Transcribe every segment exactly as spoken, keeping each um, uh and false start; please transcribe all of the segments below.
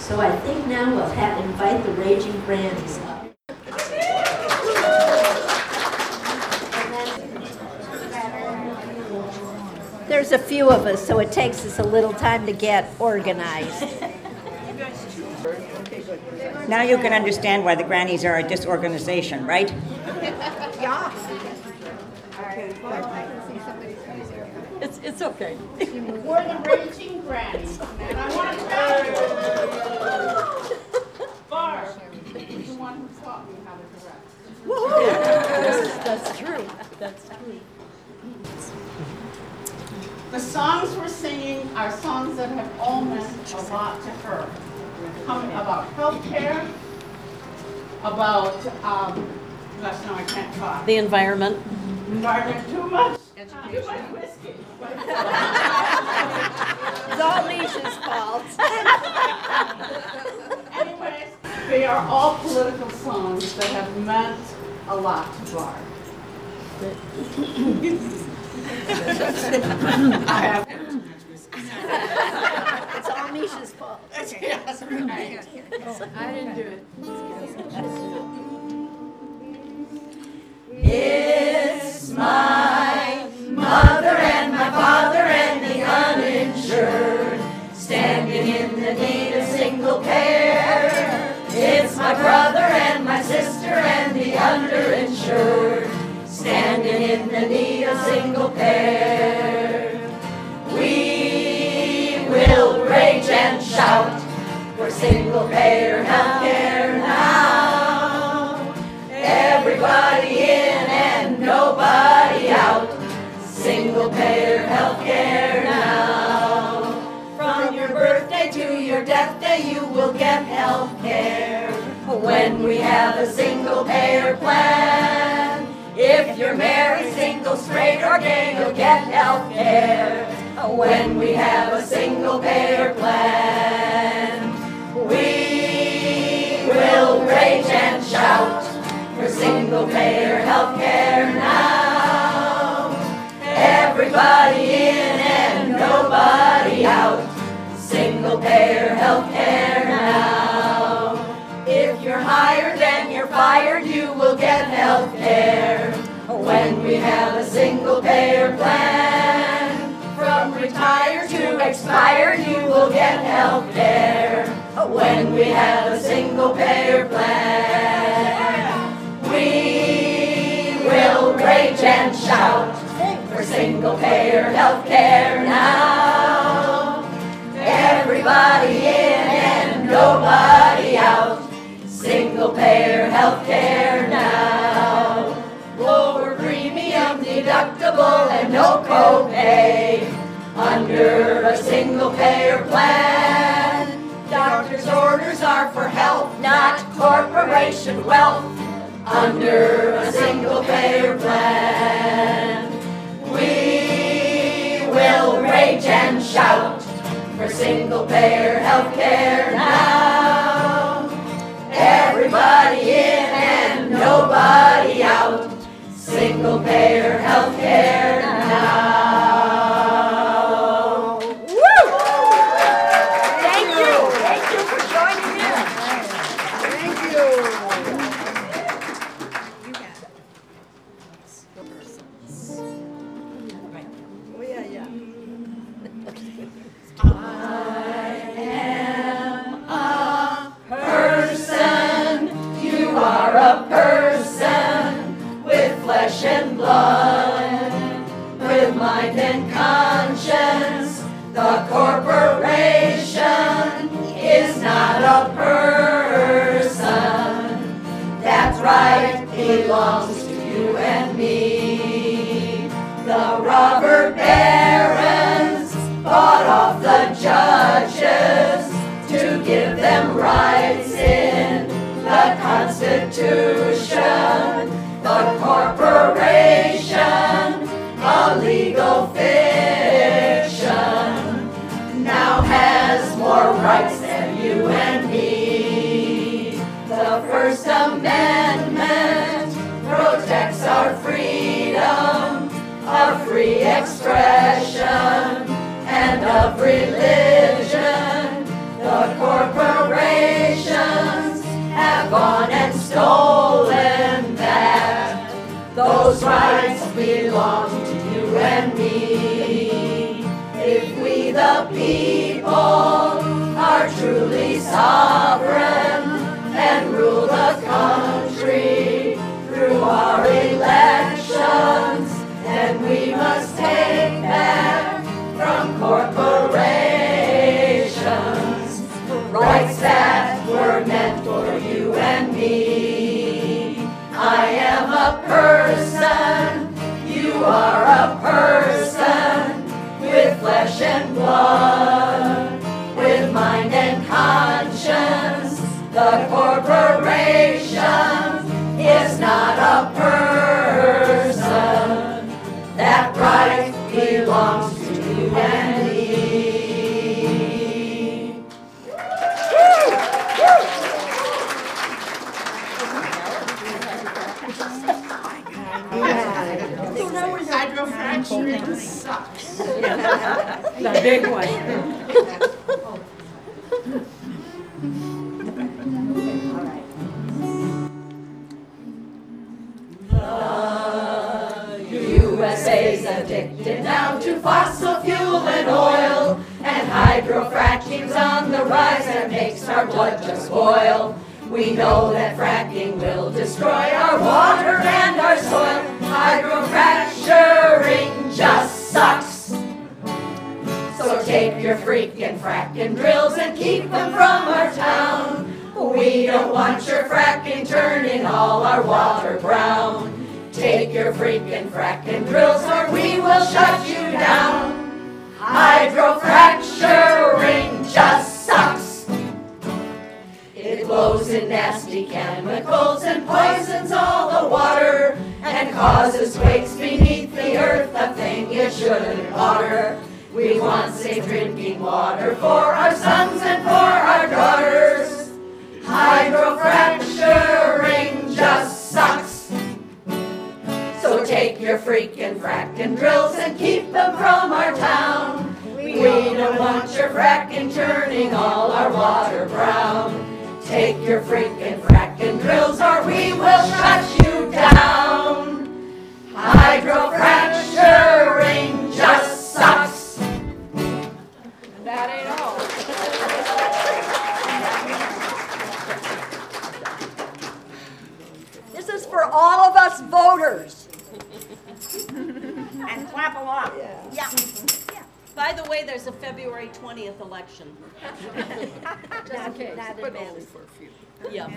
So I think now we'll have invite the Raging Grannies up. There's a few of us, so it takes us a little time to get organized. Now you can understand why the grannies are a disorganization, right? Yeah. It's, it's okay. We're the Raging Grannies, and I want to tell you, Barb is the one who taught me how to direct. That's true. That's true. The songs we're singing are songs that have all meant a lot to her. Coming about healthcare, about, um, gosh, no, I can't talk. The environment. Environment, too much, too much whiskey. It's all Leisha's fault. Anyways, they are all political songs that have meant a lot to Barb. I have. It's all Misha's fault. Yes, right. I didn't do it. It's my mother and my father and the uninsured, standing in the need of single care. It's my brother and my sister and the underinsured, standing in the need of single pair. We will rage and shout for single payer healthcare now. Everybody in and nobody out. Single payer healthcare now. From your birthday to your death day, you will get healthcare when we have a single payer plan. If you're married, single, straight, or gay, you'll get healthcare when we have a single payer plan. We will rage and shout for single payer healthcare now. Everybody in and nobody out. Single payer healthcare now. If you're hired and you're fired, you will get healthcare when we have a single payer plan. From retired to expired, you will get healthcare when we have a single payer plan. We will rage and shout for single payer healthcare now. Everybody in and nobody out. Single payer healthcare now. Lower premium deductible and no copay under a single payer plan. Doctor's orders are for health, not corporation wealth, under a single payer plan. We will rage and shout for single payer healthcare now. Everybody in and nobody out. Single payer healthcare now. Woo! Thank you. Thank you for joining in. Thank you. Oh, yeah, yeah. Person, you are a person with flesh and blood, with mind and conscience. The corporation is not a person. That's right, belongs to you and me. The robber barons bought off the judges to give them rights in the Constitution. The corporation, a legal fiction, now has more rights than you and me. The First Amendment protects our freedom of free expression and of religion. The corporation belong to you and me. If we the people are truly sovereign and rule the country through our elections, then we must take back from corporations rights that were meant for you and me. I am a person, you are a person, with flesh and blood, with mind and conscience. The corporation is not a person. That right belongs to you and me. Hydrofracturing sucks. The big one. U S A's addicted now to fossil fuel and oil, and hydrofracking's on the rise and makes our blood just boil. We know that fracking will destroy our water and our soil. Hydrofracturing just sucks. So take your freaking fracking drills and keep them from our town. We don't want your fracking turning all our water brown. Take your freaking fracking drills or we will shut you down. Hydrofracturing just sucks. It blows in nasty chemicals and poisons all the water and causes quakes beneath the earth, a thing you shouldn't water. We want safe drinking water for our sons and for our daughters. Hydrofracturing just sucks. So take your freaking fracking drills and keep them from our town. We don't want your fracking turning all our water brown. Take your freaking fracking drills or we will shut you down. Hydrofracturing just sucks. That ain't all. This is for all of us voters. And clap along. Yeah. By the way, there's a February twentieth election. Just in case. Not advanced. Yeah.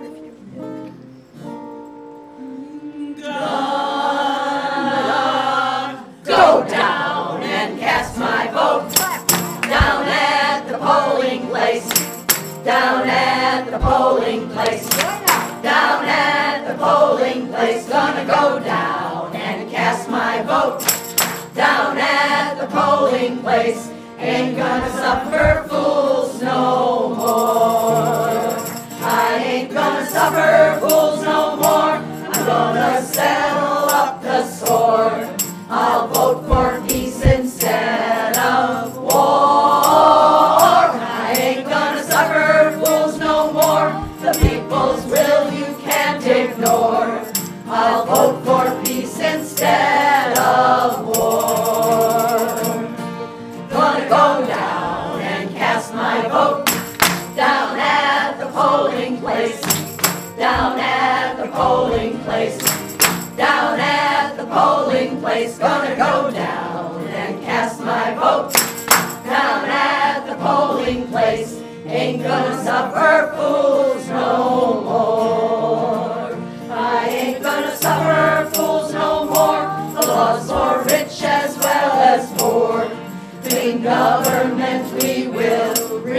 Go down and cast my vote. Down at the polling place. Down at the polling place. Down at the polling place. Gonna go down and cast my vote. Down at the polling place. Ain't gonna suffer fools no more. I ain't gonna suffer fools no more. I'm gonna settle up the score. I'll vote for peace instead of war. I ain't gonna suffer fools no more. The people's will you can't ignore. I'll vote for peace instead of war. Gonna go down and cast my vote. Down at the polling place. Down at the polling place. Down at the polling place. Gonna go down and cast my vote. Down at the polling place. Ain't gonna suffer fools no more. I ain't gonna suffer fools no more. The laws for rich as well as poor. Clean government we will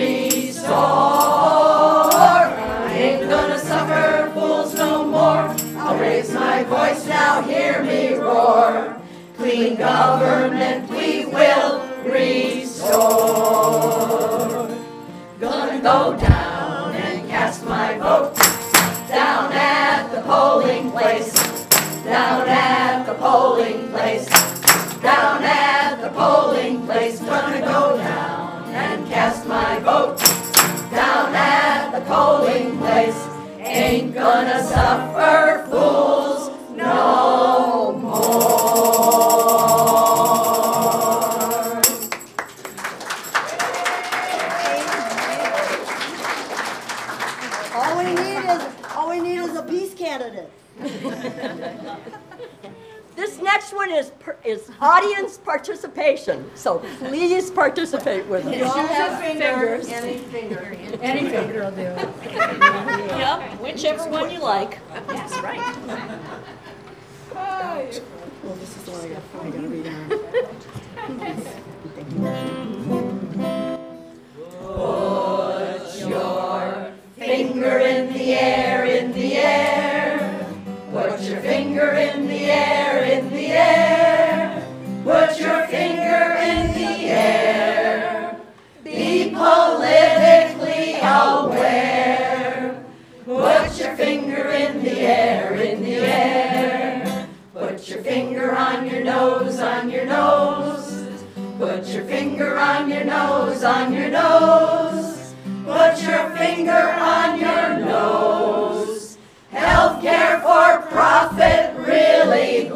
restore. I ain't gonna suffer fools no more. I'll raise my voice now, hear me roar. Clean government we will restore. Gonna go down and cast my vote. Down at the polling place. Down at the polling place. Down at the polling place. Gonna go down and cast my vote. Down at the polling place. Ain't gonna suffer fools no more. candidate. This next one is, per- is audience participation, so please participate with us. Fingers. Any finger. Any finger will do. Yep, whichever one you like. That's right. Well, this is the one I gotta, I gotta read out. Put your finger in the air, in the air. Put your finger in the air, in the air. Put your finger in the air. Be politically aware. Put your finger in the air, in the air. Put your finger on your nose, on your nose. Put your finger on your nose, on your nose. Put your finger on your nose. Healthcare for profit really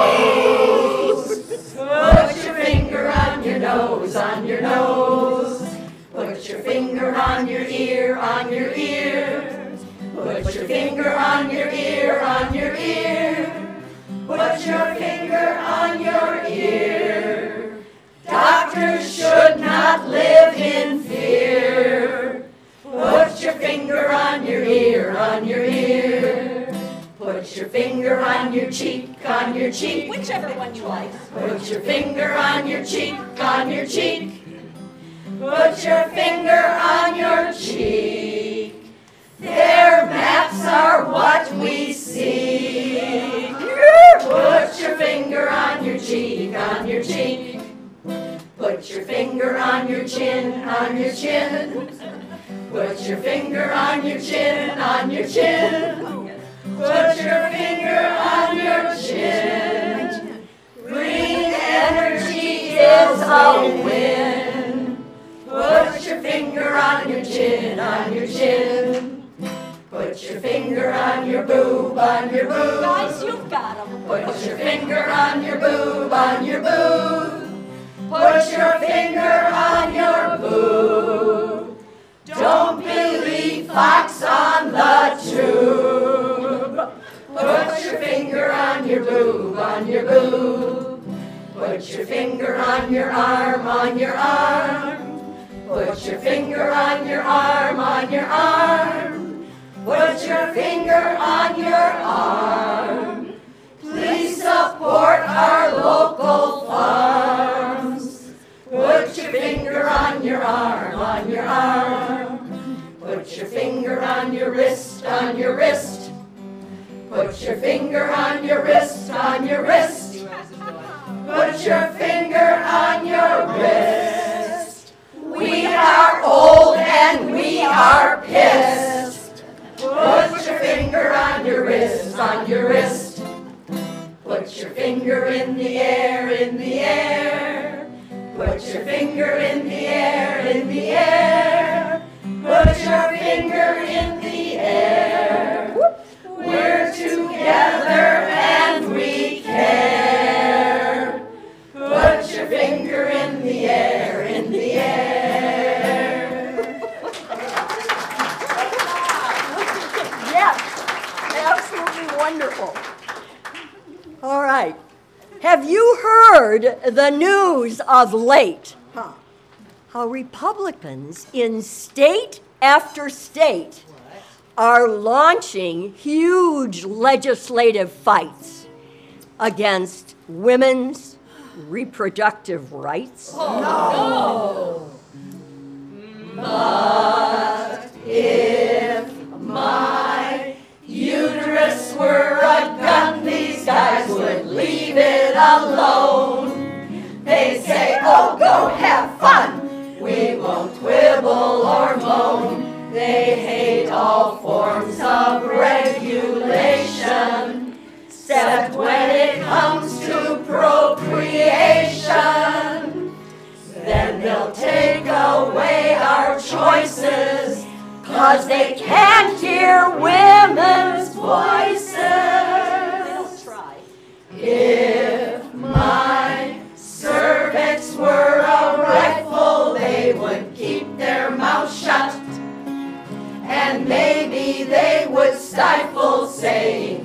blows. Put your finger on your nose, on your nose. Put your finger on your ear, on your ear. Put your finger on your ear, on your ear. Put your finger on your ear. Doctors should not live in fear. Put your finger on your ear, on your ear. Put your finger on your cheek, on your cheek. Whichever one you like. Put your finger on your cheek, on your cheek. Put your finger on your cheek. Their maps are what we seek. Put your finger on your cheek, on your cheek. Put your finger on your chin, on your chin. Put your finger on your chin, on your chin. Put your finger on your chin. Green energy is a win. Put your finger on your chin, on your chin. Put your finger on your boob, on your boob. Guys, you've got them. Put your finger on your boob, on your boob. Put your finger on your boob. Don't believe Fox on the tube. Put your finger on your boob, on your boob. Put your finger on your arm, on your arm. Put your finger on your arm, on your arm. Put your finger on your arm. Please support our local farms. Put your finger on your arm, on your arm. Put your finger on your wrist, on your wrist. Put your finger on your wrist, on your wrist. Put your finger on your wrist. We are old and we are pissed. Put your finger on your wrist, on your wrist. Put your finger in the air, in the air. Put your finger in the air, in the air. Put your finger in the air. We're together and we care. Put your finger in the air, in the air. Yes, absolutely wonderful. All right. Have you heard the news of late? Huh. How Republicans in state after state are launching huge legislative fights against women's reproductive rights? Oh, no. But if my uterus were a gun, these guys would leave it alone. They say, oh, go have fun. We won't quibble or moan. They hate all forms of regulation, except when it comes to procreation. Then they'll take away our choices, 'cause they can't hear women's voices. They'll try. If my cervix were a rifle, they would keep their mouth shut. And maybe they would stifle saying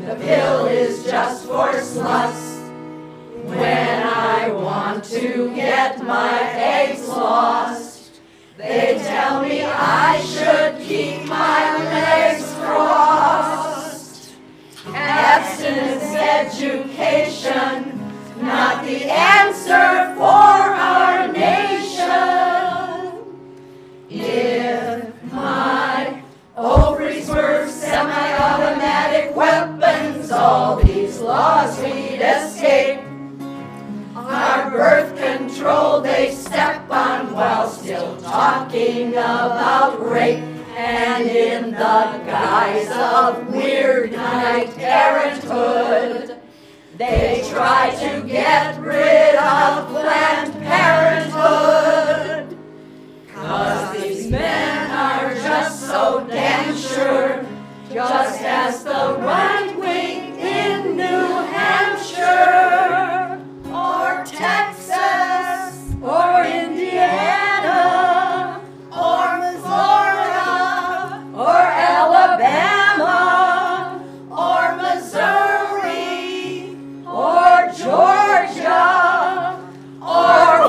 talking about rape, and in the guise of weird knight erranthood, they try to get rid of Planned Parenthood. 'Cause these men are just so damn sure, just as the right wing in New Hampshire, or Texas, or Indiana, or Florida, or Alabama, or Missouri, or Georgia, or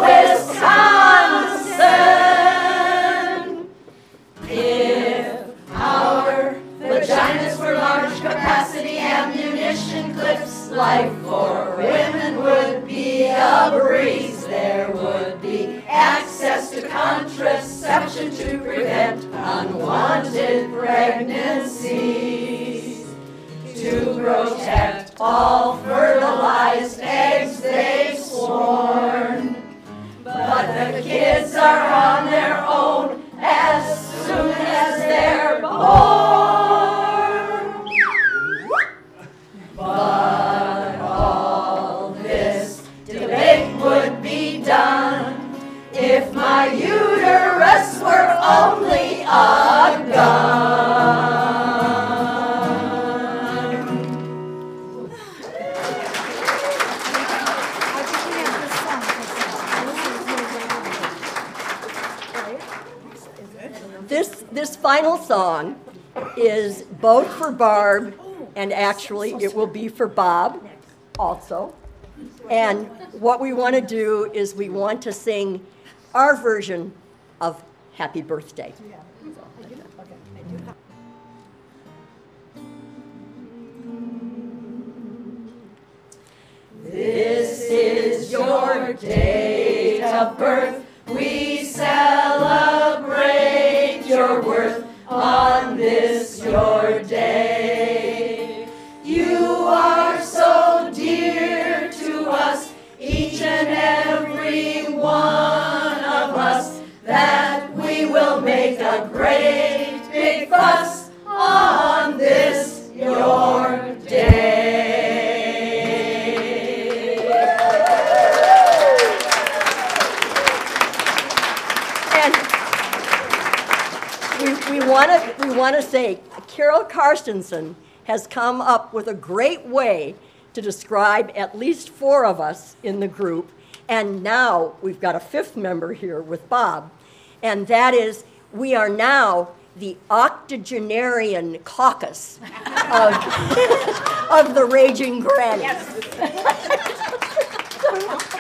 Wisconsin. If our vaginas were large capacity ammunition clips, life for women would be a breeze. There would be access to contraception to prevent unwanted pregnancies, to protect all fertilized eggs they've sworn. But the kids are on their own as soon as they're born. But all this debate would be done if my uterus were only a gun. This, this final song is both for Barb, and actually it will be for Bob also. And what we want to do is we want to sing our version of Happy Birthday. This is your date of birth. We celebrate your worth on this your day. You are so dear to us, each and every one of us, that we will make a great big fuss on this your day. We want to we want to say Carol Karstensen has come up with a great way to describe at least four of us in the group, and now we've got a fifth member here with Bob, and that is we are now the octogenarian caucus of, of the Raging Grannies.